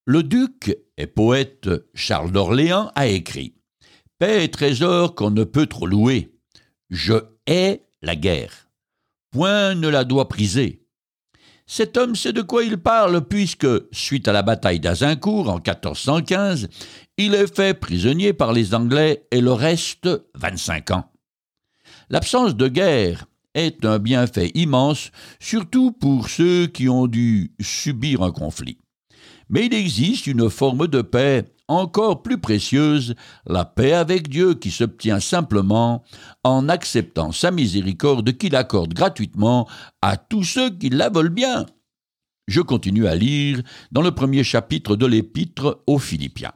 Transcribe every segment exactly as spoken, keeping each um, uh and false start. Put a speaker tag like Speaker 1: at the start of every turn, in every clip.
Speaker 1: Le duc et poète Charles d'Orléans a écrit « Paix et trésor qu'on ne peut trop louer. Je hais la guerre. Point ne la doit priser. » Cet homme sait de quoi il parle puisque, suite à la bataille d'Azincourt en quatorze cent quinze, il est fait prisonnier par les Anglais et le reste vingt-cinq ans. L'absence de guerre est un bienfait immense, surtout pour ceux qui ont dû subir un conflit. Mais il existe une forme de paix encore plus précieuse, la paix avec Dieu qui s'obtient simplement en acceptant sa miséricorde qu'il accorde gratuitement à tous ceux qui la veulent bien. Je continue à lire dans le premier chapitre de l'Épître aux Philippiens.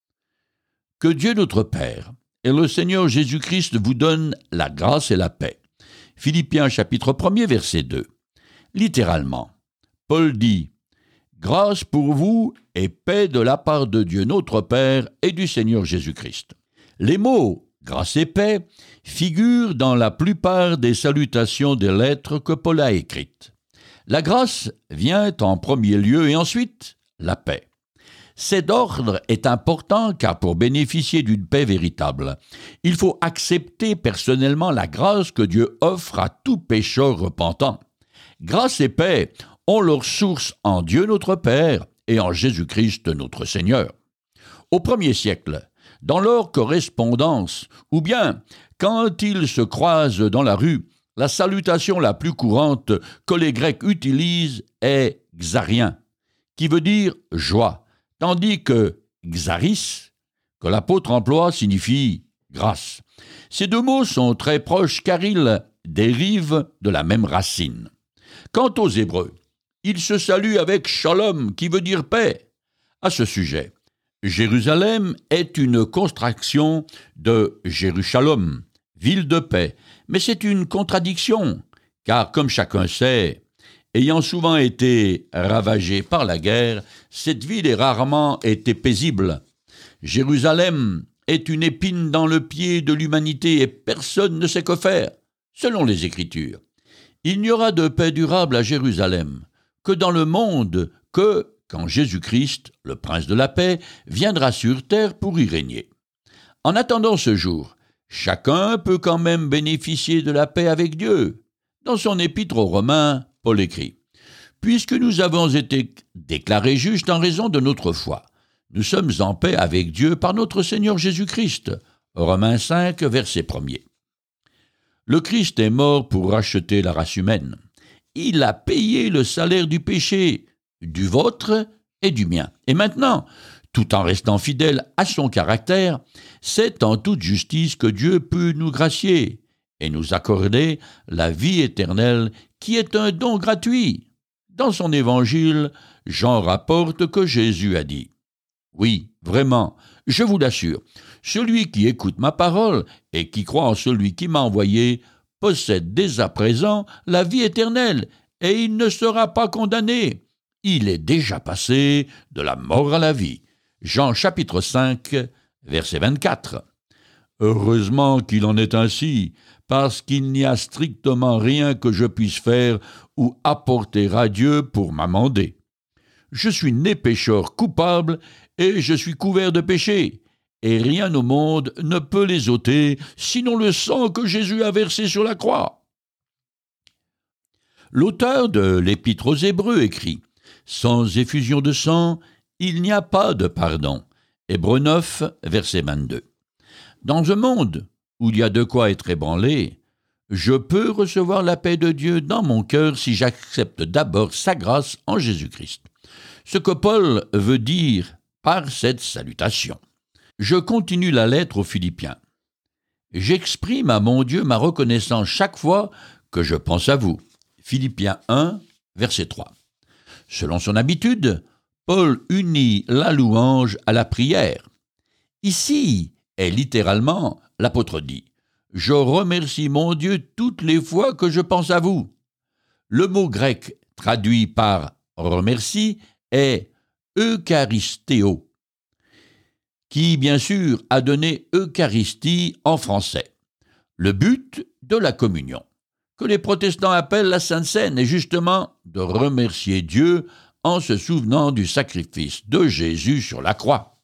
Speaker 1: Que Dieu notre Père et le Seigneur Jésus-Christ vous donnent la grâce et la paix. Philippiens chapitre premier verset deux. Littéralement, Paul dit « Grâce pour vous et paix de la part de Dieu notre Père et du Seigneur Jésus-Christ. » Les mots « grâce et paix » figurent dans la plupart des salutations des lettres que Paul a écrites. La grâce vient en premier lieu et ensuite la paix. Cet ordre est important car pour bénéficier d'une paix véritable, il faut accepter personnellement la grâce que Dieu offre à tout pécheur repentant. Grâce et paix ont leur source en Dieu notre Père et en Jésus-Christ notre Seigneur. Au premier siècle, dans leur correspondance, ou bien quand ils se croisent dans la rue, la salutation la plus courante que les Grecs utilisent est « xarien », qui veut dire « joie », tandis que « xaris », que l'apôtre emploie, signifie « grâce ». Ces deux mots sont très proches car ils dérivent de la même racine. Quant aux Hébreux, ils se saluent avec « shalom » qui veut dire « paix ». À ce sujet, Jérusalem est une contraction de Jérusalem, ville de paix, mais c'est une contradiction, car comme chacun sait, ayant souvent été ravagée par la guerre, cette ville est rarement été paisible. Jérusalem est une épine dans le pied de l'humanité et personne ne sait que faire, selon les Écritures. Il n'y aura de paix durable à Jérusalem que dans le monde que quand Jésus-Christ, le Prince de la paix, viendra sur terre pour y régner. En attendant ce jour, chacun peut quand même bénéficier de la paix avec Dieu. Dans son épître aux Romains, Paul écrit « Puisque nous avons été déclarés justes en raison de notre foi, nous sommes en paix avec Dieu par notre Seigneur Jésus-Christ. » Romains cinq, verset premier. Le Christ est mort pour racheter la race humaine. Il a payé le salaire du péché, du vôtre et du mien. Et maintenant, tout en restant fidèle à son caractère, c'est en toute justice que Dieu peut nous gracier et nous accorder la vie éternelle qui est un don gratuit. Dans son évangile, Jean rapporte que Jésus a dit « Oui, vraiment, je vous l'assure, celui qui écoute ma parole et qui croit en celui qui m'a envoyé possède dès à présent la vie éternelle et il ne sera pas condamné. Il est déjà passé de la mort à la vie. » Jean chapitre cinq, verset vingt-quatre. Heureusement qu'il en est ainsi, parce qu'il n'y a strictement rien que je puisse faire ou apporter à Dieu pour m'amender. Je suis né pécheur coupable et je suis couvert de péché, et rien au monde ne peut les ôter, sinon le sang que Jésus a versé sur la croix. L'auteur de l'Épître aux Hébreux écrit « Sans effusion de sang, il n'y a pas de pardon. » Hébreux neuf, verset vingt-deux. Dans un monde où il y a de quoi être ébranlé, je peux recevoir la paix de Dieu dans mon cœur si j'accepte d'abord sa grâce en Jésus-Christ. Ce que Paul veut dire par cette salutation. Je continue la lettre aux Philippiens. J'exprime à mon Dieu ma reconnaissance chaque fois que je pense à vous. Philippiens un, verset trois. Selon son habitude, Paul unit la louange à la prière. Ici est littéralement, l'apôtre dit, « Je remercie mon Dieu toutes les fois que je pense à vous. » Le mot grec traduit par « remercie » est « eucharistéo », qui bien sûr a donné Eucharistie en français. Le but de la communion, que les protestants appellent la Sainte Seine, est justement de remercier Dieu en se souvenant du sacrifice de Jésus sur la croix.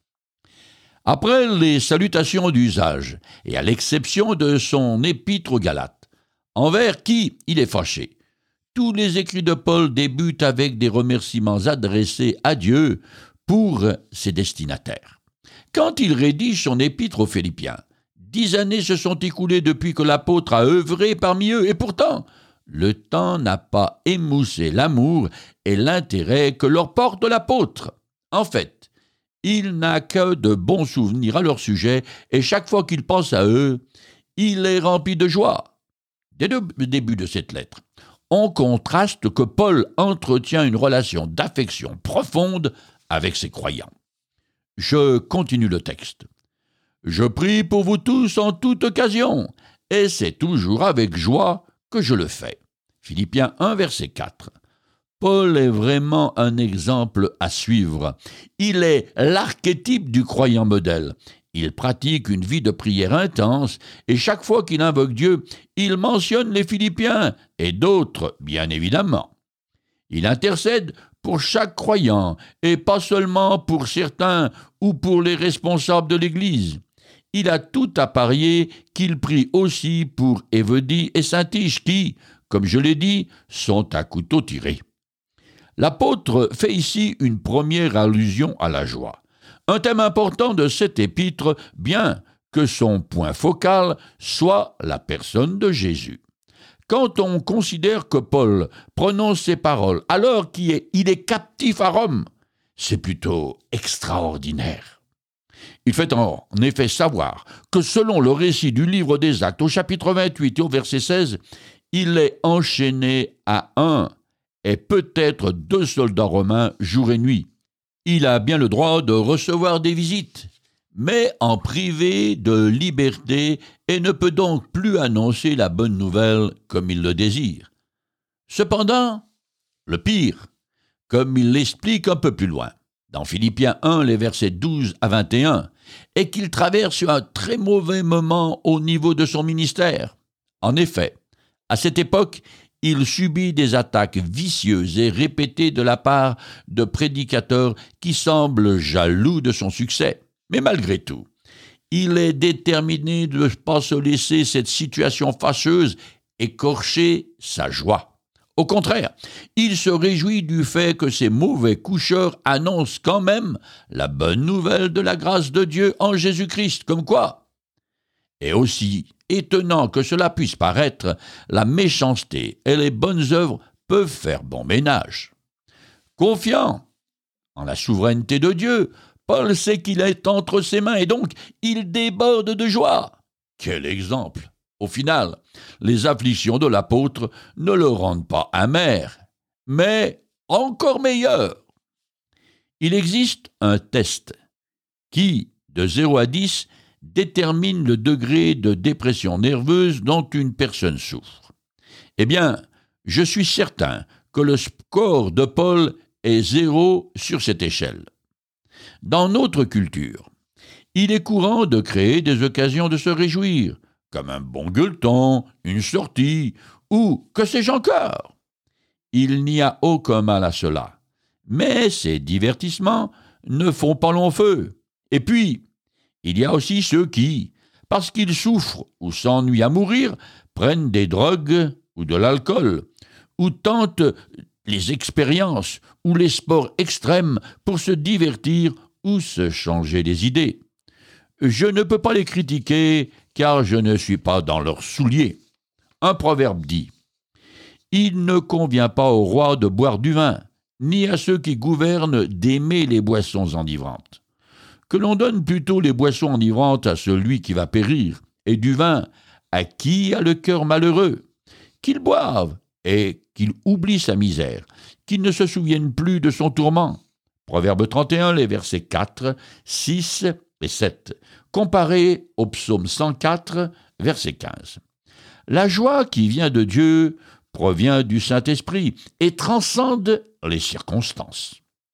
Speaker 1: Après les salutations d'usage, et à l'exception de son épître aux Galates, envers qui il est fâché, tous les écrits de Paul débutent avec des remerciements adressés à Dieu pour ses destinataires. Quand il rédige son épître aux Philippiens, dix années se sont écoulées depuis que l'apôtre a œuvré parmi eux, et pourtant, le temps n'a pas émoussé l'amour et l'intérêt que leur porte l'apôtre. En fait, il n'a que de bons souvenirs à leur sujet, et chaque fois qu'il pense à eux, il est rempli de joie. Dès le début de cette lettre, on contraste que Paul entretient une relation d'affection profonde avec ses croyants. Je continue le texte. « Je prie pour vous tous en toute occasion, et c'est toujours avec joie que je le fais. » Philippiens un, verset quatre. Paul est vraiment un exemple à suivre. Il est l'archétype du croyant modèle. Il pratique une vie de prière intense et chaque fois qu'il invoque Dieu, il mentionne les Philippiens et d'autres, bien évidemment. Il intercède pour chaque croyant et pas seulement pour certains ou pour les responsables de l'Église. Il a tout à parier qu'il prie aussi pour Évodie et Syntyche qui, comme je l'ai dit, sont à couteau tiré. L'apôtre fait ici une première allusion à la joie. Un thème important de cet épître, bien que son point focal soit la personne de Jésus. Quand on considère que Paul prononce ces paroles alors qu'il est, il est captif à Rome, c'est plutôt extraordinaire. Il fait en effet savoir que selon le récit du livre des Actes au chapitre vingt-huit et au verset seize, il est enchaîné à un et peut-être deux soldats romains jour et nuit. Il a bien le droit de recevoir des visites, mais en privé de liberté et ne peut donc plus annoncer la bonne nouvelle comme il le désire. Cependant, le pire, comme il l'explique un peu plus loin, dans Philippiens un, les versets douze à vingt et un, est qu'il traverse un très mauvais moment au niveau de son ministère. En effet, à cette époque, il subit des attaques vicieuses et répétées de la part de prédicateurs qui semblent jaloux de son succès. Mais malgré tout, il est déterminé de ne pas se laisser cette situation fâcheuse écorcher sa joie. Au contraire, il se réjouit du fait que ces mauvais coucheurs annoncent quand même la bonne nouvelle de la grâce de Dieu en Jésus-Christ, comme quoi, et aussi étonnant que cela puisse paraître, la méchanceté et les bonnes œuvres peuvent faire bon ménage. Confiant en la souveraineté de Dieu, Paul sait qu'il est entre ses mains et donc il déborde de joie. Quel exemple! Au final, les afflictions de l'apôtre ne le rendent pas amer, mais encore meilleur. Il existe un test qui, de zéro à dix, détermine le degré de dépression nerveuse dont une personne souffre. Eh bien, je suis certain que le score de Paul est zéro sur cette échelle. Dans notre culture, il est courant de créer des occasions de se réjouir, comme un bon gueuleton, une sortie, ou que sais-je encore. Il n'y a aucun mal à cela, mais ces divertissements ne font pas long feu. Et puis, il y a aussi ceux qui, parce qu'ils souffrent ou s'ennuient à mourir, prennent des drogues ou de l'alcool, ou tentent les expériences ou les sports extrêmes pour se divertir ou se changer les idées. Je ne peux pas les critiquer, car je ne suis pas dans leurs souliers. Un proverbe dit « Il ne convient pas au roi de boire du vin, ni à ceux qui gouvernent d'aimer les boissons enivrantes. Que l'on donne plutôt les boissons enivrantes à celui qui va périr, et du vin à qui a le cœur malheureux. Qu'il boive et qu'il oublie sa misère, qu'il ne se souvienne plus de son tourment. » Proverbe trente et un, les versets quatre, six et sept, comparé au psaume cent quatre, verset quinze. La joie qui vient de Dieu provient du Saint-Esprit et transcende les circonstances.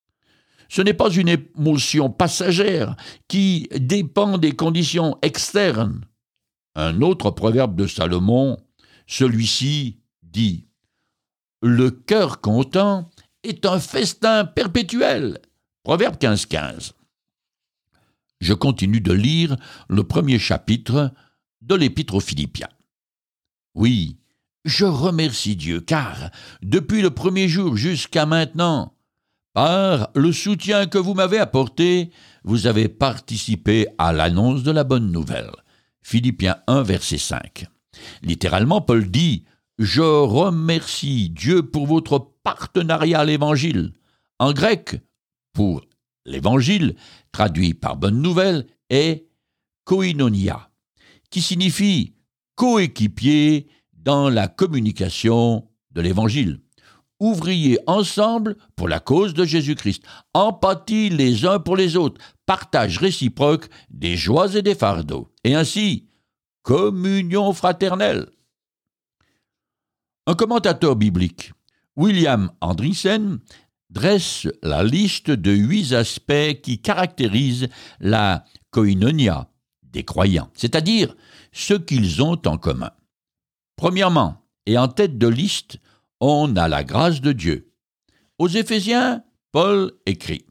Speaker 1: Ce n'est pas une émotion passagère qui dépend des conditions externes. Un autre proverbe de Salomon, celui-ci, dit « Le cœur content est un festin perpétuel. Proverbe quinze, quinze. Je continue de lire le premier chapitre de l'Épître aux Philippiens. Oui, je remercie Dieu, car depuis le premier jour jusqu'à maintenant, par le soutien que vous m'avez apporté, vous avez participé à l'annonce de la bonne nouvelle. Philippiens un, verset cinq. Littéralement, Paul dit « Je remercie Dieu pour votre partenariat à l'Évangile ». En grec, pour l'Évangile, traduit par bonne nouvelle, est « koinonia », qui signifie « coéquipier » dans la communication de l'Évangile. Ouvriers ensemble pour la cause de Jésus-Christ, empathie les uns pour les autres, partage réciproque des joies et des fardeaux, et ainsi, communion fraternelle. Un commentateur biblique, William Andreasen, dresse la liste de huit aspects qui caractérisent la koinonia des croyants, c'est-à-dire ce qu'ils ont en commun. Premièrement, et en tête de liste, on a la grâce de Dieu. Aux Éphésiens, Paul écrit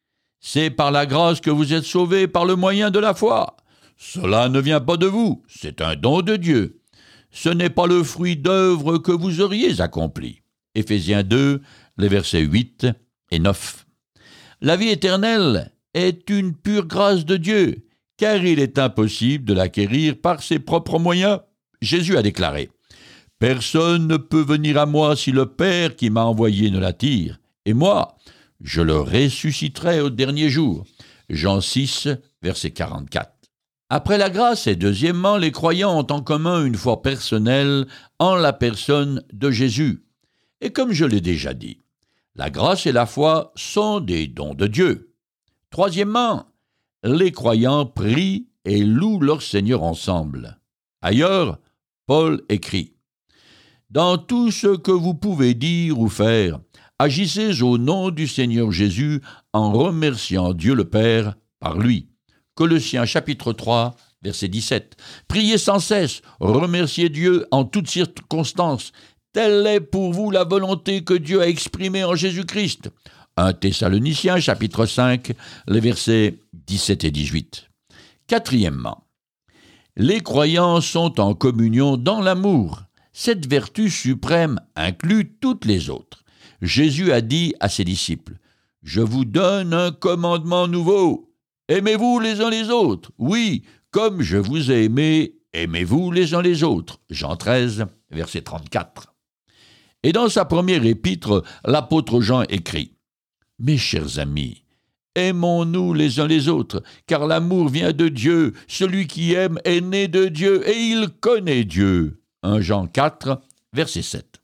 Speaker 1: « C'est par la grâce que vous êtes sauvés par le moyen de la foi. Cela ne vient pas de vous, c'est un don de Dieu. Ce n'est pas le fruit d'œuvres que vous auriez accompli. » Éphésiens deux, les versets huit et neuf. La vie éternelle est une pure grâce de Dieu, car il est impossible de l'acquérir par ses propres moyens. Jésus a déclaré « Personne ne peut venir à moi si le Père qui m'a envoyé ne l'attire, et moi, je le ressusciterai au dernier jour. » Jean six, verset quarante-quatre. Après la grâce, et deuxièmement, les croyants ont en commun une foi personnelle en la personne de Jésus. Et comme je l'ai déjà dit, la grâce et la foi sont des dons de Dieu. Troisièmement, les croyants prient et louent leur Seigneur ensemble. Ailleurs, Paul écrit « Dans tout ce que vous pouvez dire ou faire, agissez au nom du Seigneur Jésus en remerciant Dieu le Père par lui. » Colossiens chapitre trois, verset dix-sept. « Priez sans cesse, remerciez Dieu en toutes circonstances. Telle est pour vous la volonté que Dieu a exprimée en Jésus-Christ. » un Thessaloniciens chapitre cinq, les versets dix-sept et dix-huit. Quatrièmement, les croyants sont en communion dans l'amour. Cette vertu suprême inclut toutes les autres. Jésus a dit à ses disciples « Je vous donne un commandement nouveau. Aimez-vous les uns les autres. Oui, comme je vous ai aimés, aimez-vous les uns les autres. » Jean treize, verset trente-quatre. Et dans sa première épître, l'apôtre Jean écrit « Mes chers amis, aimons-nous les uns les autres, car l'amour vient de Dieu. Celui qui aime est né de Dieu et il connaît Dieu. » un Jean quatre, verset sept.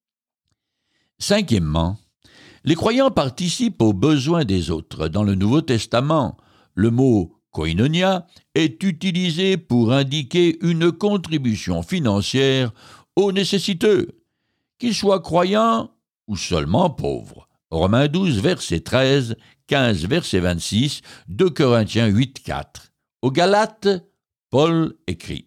Speaker 1: Cinquièmement, les croyants participent aux besoins des autres. Dans le Nouveau Testament, le mot « koinonia » est utilisé pour indiquer une contribution financière aux nécessiteux, qu'ils soient croyants ou seulement pauvres. Romains douze, verset treize, quinze, verset vingt-six, deux Corinthiens huit, quatre. Aux Galates, Paul écrit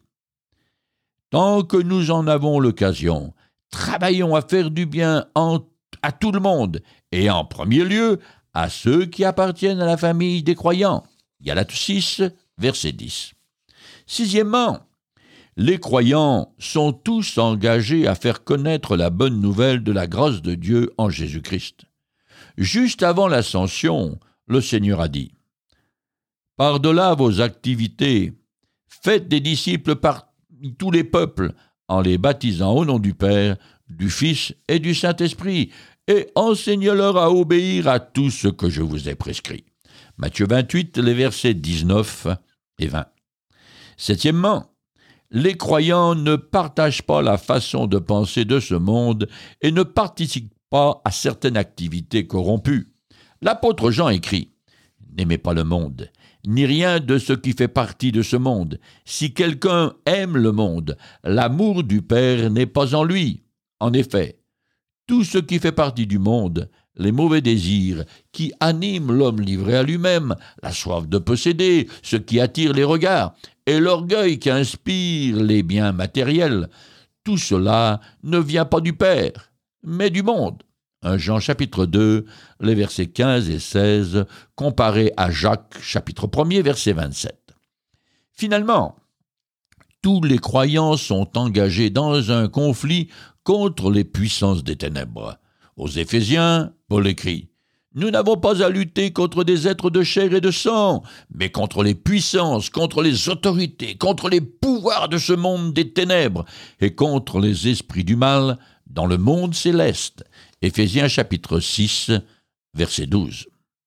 Speaker 1: « Tant que nous en avons l'occasion, travaillons à faire du bien en, à tout le monde, et en premier lieu à ceux qui appartiennent à la famille des croyants. » Galates six, verset dix. Sixièmement, les croyants sont tous engagés à faire connaître la bonne nouvelle de la grâce de Dieu en Jésus-Christ. Juste avant l'ascension, le Seigneur a dit « Par-delà vos activités, faites des disciples parmi tous les peuples, en les baptisant au nom du Père, du Fils et du Saint-Esprit, et enseignez-leur à obéir à tout ce que je vous ai prescrit. » Matthieu vingt-huit, les versets dix-neuf et vingt. Septièmement, les croyants ne partagent pas la façon de penser de ce monde et ne participent pas à certaines activités corrompues. L'apôtre Jean écrit « N'aimez pas le monde, ni rien de ce qui fait partie de ce monde. Si quelqu'un aime le monde, l'amour du Père n'est pas en lui. En effet, tout ce qui fait partie du monde, les mauvais désirs qui animent l'homme livré à lui-même, la soif de posséder, ce qui attire les regards, et l'orgueil qui inspire les biens matériels, tout cela ne vient pas du Père, mais du monde. un Jean chapitre deux, les versets quinze et seize, comparé à Jacques chapitre un, verset vingt-sept. Finalement, tous les croyants sont engagés dans un conflit contre les puissances des ténèbres. Aux Éphésiens, Paul écrit « Nous n'avons pas à lutter contre des êtres de chair et de sang, mais contre les puissances, contre les autorités, contre les pouvoirs de ce monde des ténèbres et contre les esprits du mal dans le monde céleste. » Éphésiens chapitre six, verset douze.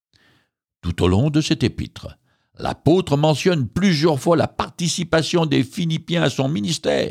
Speaker 1: Tout au long de cet épître, l'apôtre mentionne plusieurs fois la participation des Philippiens à son ministère.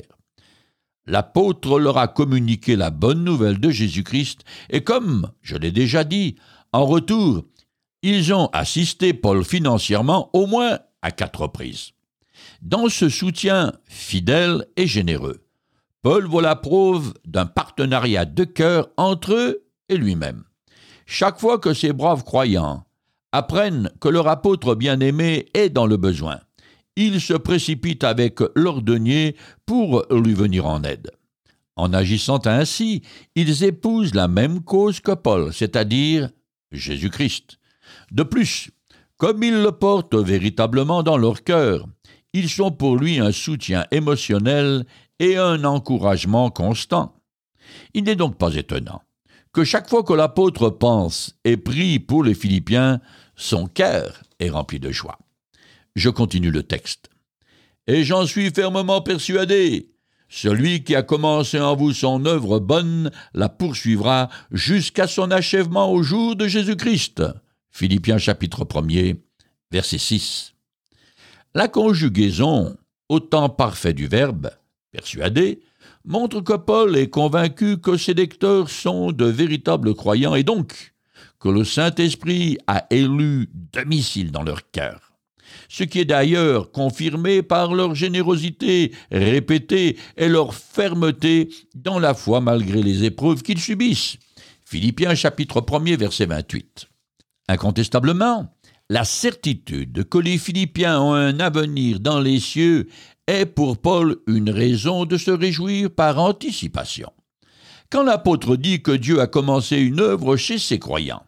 Speaker 1: L'apôtre leur a communiqué la bonne nouvelle de Jésus-Christ et comme je l'ai déjà dit, en retour, ils ont assisté Paul financièrement au moins à quatre reprises. Dans ce soutien fidèle et généreux, Paul voit la preuve d'un partenariat de cœur entre eux et lui-même. Chaque fois que ces braves croyants apprennent que leur apôtre bien-aimé est dans le besoin, ils se précipitent avec leur denier pour lui venir en aide. En agissant ainsi, ils épousent la même cause que Paul, c'est-à-dire Jésus-Christ. De plus, comme ils le portent véritablement dans leur cœur, ils sont pour lui un soutien émotionnel et un encouragement constant. Il n'est donc pas étonnant que chaque fois que l'apôtre pense et prie pour les Philippiens, son cœur est rempli de joie. Je continue le texte. « Et j'en suis fermement persuadé, celui qui a commencé en vous son œuvre bonne la poursuivra jusqu'à son achèvement au jour de Jésus-Christ. » Philippiens chapitre un, verset six. La conjugaison au temps parfait du verbe « persuadé » montre que Paul est convaincu que ses lecteurs sont de véritables croyants et donc que le Saint-Esprit a élu domicile dans leur cœur. Ce qui est d'ailleurs confirmé par leur générosité répétée et leur fermeté dans la foi malgré les épreuves qu'ils subissent. Philippiens chapitre un, verset vingt-huit. Incontestablement, la certitude que les Philippiens ont un avenir dans les cieux est pour Paul une raison de se réjouir par anticipation. Quand l'apôtre dit que Dieu a commencé une œuvre chez ses croyants,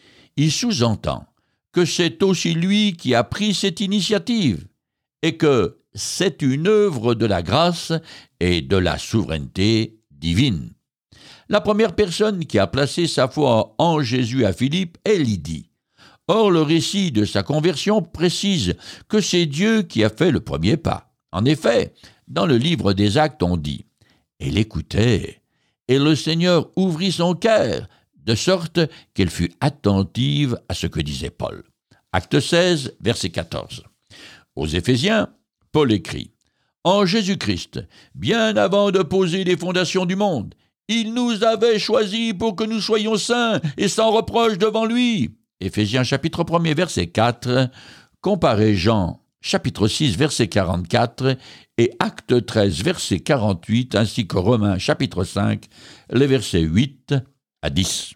Speaker 1: il sous-entend que c'est aussi lui qui a pris cette initiative et que c'est une œuvre de la grâce et de la souveraineté divine. La première personne qui a placé sa foi en Jésus à Philippe est Lydie. Or, le récit de sa conversion précise que c'est Dieu qui a fait le premier pas. En effet, dans le livre des Actes, on dit « Elle écoutait, et le Seigneur ouvrit son cœur, de sorte qu'elle fut attentive à ce que disait Paul. » Acte seize, verset quatorze. Aux Éphésiens, Paul écrit « En Jésus-Christ, bien avant de poser les fondations du monde, il nous avait choisis pour que nous soyons saints et sans reproche devant lui. » Éphésiens chapitre un, verset quatre, comparez Jean chapitre six, verset quarante-quatre et Acte treize, verset quarante-huit, ainsi que Romains chapitre cinq, les versets huit à dix.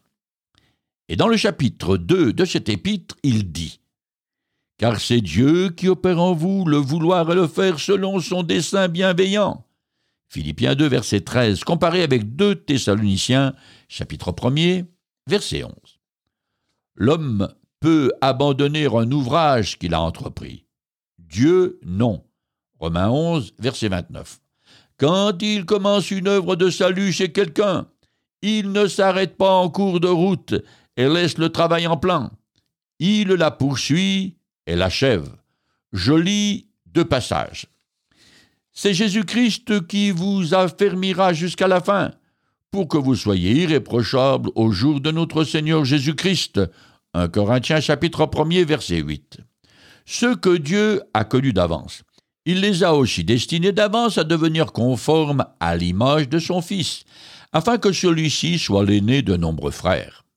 Speaker 1: Et dans le chapitre deux de cet épître, il dit « Car c'est Dieu qui opère en vous le vouloir et le faire selon son dessein bienveillant. » Philippiens deux, verset treize, comparé avec deux Thessaloniciens, chapitre un, verset onze. L'homme peut abandonner un ouvrage qu'il a entrepris. Dieu, non. Romains onze, verset vingt-neuf. Quand il commence une œuvre de salut chez quelqu'un, il ne s'arrête pas en cours de route et laisse le travail en plan. Il la poursuit et l'achève. Je lis deux passages. C'est Jésus-Christ qui vous affermira jusqu'à la fin, pour que vous soyez irréprochables au jour de notre Seigneur Jésus-Christ. un Corinthiens chapitre un, verset huit. Ceux que Dieu a connus d'avance, il les a aussi destinés d'avance à devenir conformes à l'image de son Fils, afin que celui-ci soit l'aîné de nombreux frères.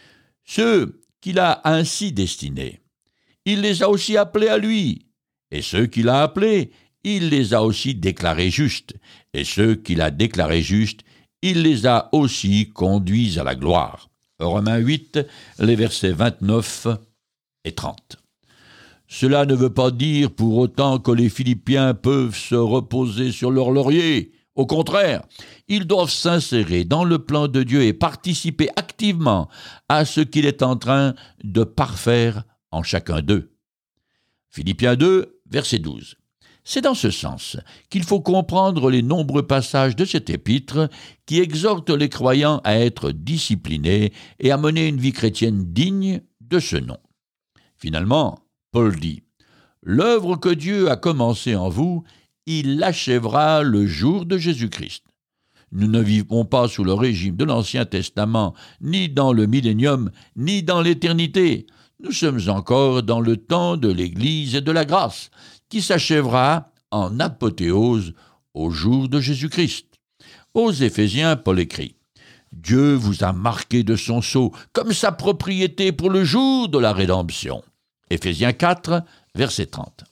Speaker 1: Ceux qu'il a ainsi destinés, il les a aussi appelés à lui, et ceux qu'il a appelés, il les a aussi déclarés justes, et ceux qu'il a déclarés justes, il les a aussi conduits à la gloire. Romains huit, les versets vingt-neuf et trente. Cela ne veut pas dire pour autant que les Philippiens peuvent se reposer sur leur laurier. Au contraire, ils doivent s'insérer dans le plan de Dieu et participer activement à ce qu'il est en train de parfaire en chacun d'eux. Philippiens deux, verset douze. C'est dans ce sens qu'il faut comprendre les nombreux passages de cet épître qui exhortent les croyants à être disciplinés et à mener une vie chrétienne digne de ce nom. Finalement, Paul dit « L'œuvre que Dieu a commencée en vous, il l'achèvera le jour de Jésus-Christ. » Nous ne vivons pas sous le régime de l'Ancien Testament, ni dans le millénium, ni dans l'éternité. Nous sommes encore dans le temps de l'Église et de la grâce, qui s'achèvera en apothéose au jour de Jésus-Christ. Aux Éphésiens, Paul écrit « Dieu vous a marqué de son sceau comme sa propriété pour le jour de la rédemption. » Éphésiens quatre, verset trente.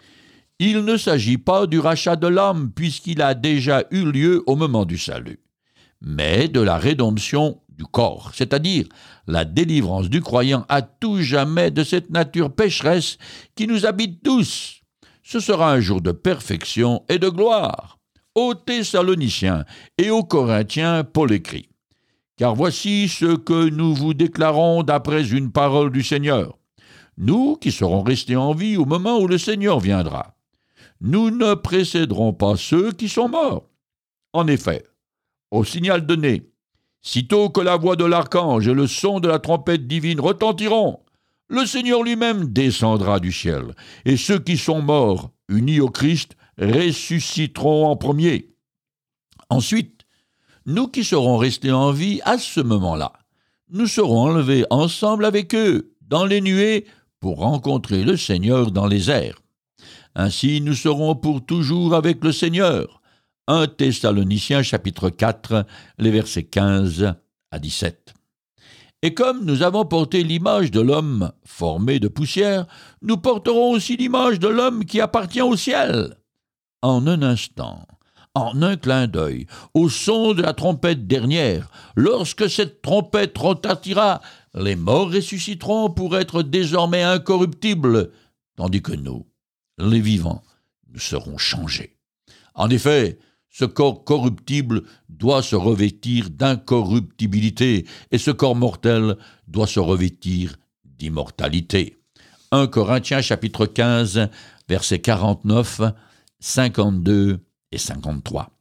Speaker 1: Il ne s'agit pas du rachat de l'âme puisqu'il a déjà eu lieu au moment du salut, mais de la rédemption du corps, c'est-à-dire la délivrance du croyant à tout jamais de cette nature pécheresse qui nous habite tous. Ce sera un jour de perfection et de gloire. Aux Thessaloniciens et aux Corinthiens, Paul écrit « Car voici ce que nous vous déclarons d'après une parole du Seigneur, nous qui serons restés en vie au moment où le Seigneur viendra. Nous ne précéderons pas ceux qui sont morts. En effet, au signal donné, sitôt que la voix de l'archange et le son de la trompette divine retentiront, le Seigneur lui-même descendra du ciel, et ceux qui sont morts, unis au Christ, ressusciteront en premier. Ensuite, nous qui serons restés en vie à ce moment-là, nous serons enlevés ensemble avec eux dans les nuées pour rencontrer le Seigneur dans les airs. Ainsi, nous serons pour toujours avec le Seigneur. un Thessaloniciens chapitre quatre, les versets quinze à dix-sept. Et comme nous avons porté l'image de l'homme formé de poussière, nous porterons aussi l'image de l'homme qui appartient au ciel. En un instant, en un clin d'œil, au son de la trompette dernière, lorsque cette trompette retentira, les morts ressusciteront pour être désormais incorruptibles, tandis que nous, les vivants, nous serons changés. En effet, ce corps corruptible doit se revêtir d'incorruptibilité et ce corps mortel doit se revêtir d'immortalité. un Corinthiens chapitre quinze, versets quarante-neuf, cinquante-deux et cinquante-trois.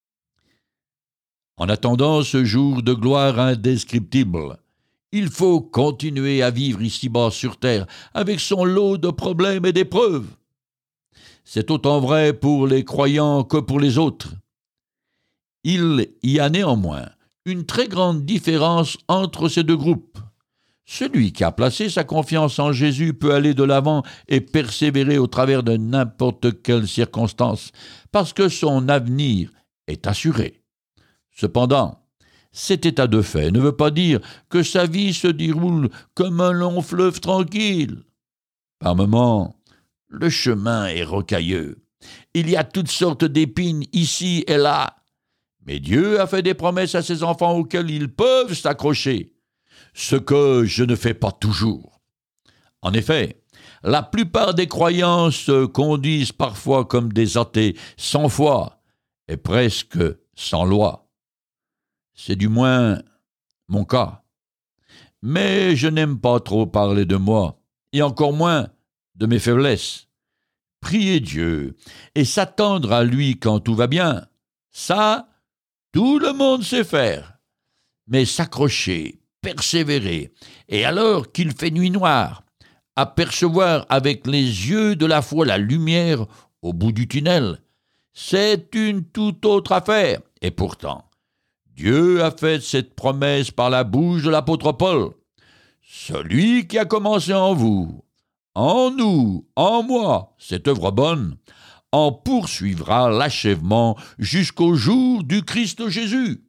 Speaker 1: En attendant ce jour de gloire indescriptible, il faut continuer à vivre ici-bas sur terre avec son lot de problèmes et d'épreuves. C'est autant vrai pour les croyants que pour les autres. Il y a néanmoins une très grande différence entre ces deux groupes. Celui qui a placé sa confiance en Jésus peut aller de l'avant et persévérer au travers de n'importe quelle circonstance, parce que son avenir est assuré. Cependant, cet état de fait ne veut pas dire que sa vie se déroule comme un long fleuve tranquille. Par moments, le chemin est rocailleux. Il y a toutes sortes d'épines ici et là. Mais Dieu a fait des promesses à ses enfants auxquelles ils peuvent s'accrocher, ce que je ne fais pas toujours. En effet, la plupart des croyants se conduisent parfois comme des athées, sans foi et presque sans loi. C'est du moins mon cas. Mais je n'aime pas trop parler de moi, et encore moins de mes faiblesses. Prier Dieu et s'attendre à lui quand tout va bien, ça, tout le monde sait faire. Mais s'accrocher, persévérer, et alors qu'il fait nuit noire, apercevoir avec les yeux de la foi la lumière au bout du tunnel, c'est une toute autre affaire. Et pourtant, Dieu a fait cette promesse par la bouche de l'apôtre Paul. Celui qui a commencé en vous, en nous, en moi, cette œuvre bonne, en poursuivra l'achèvement jusqu'au jour du Christ Jésus.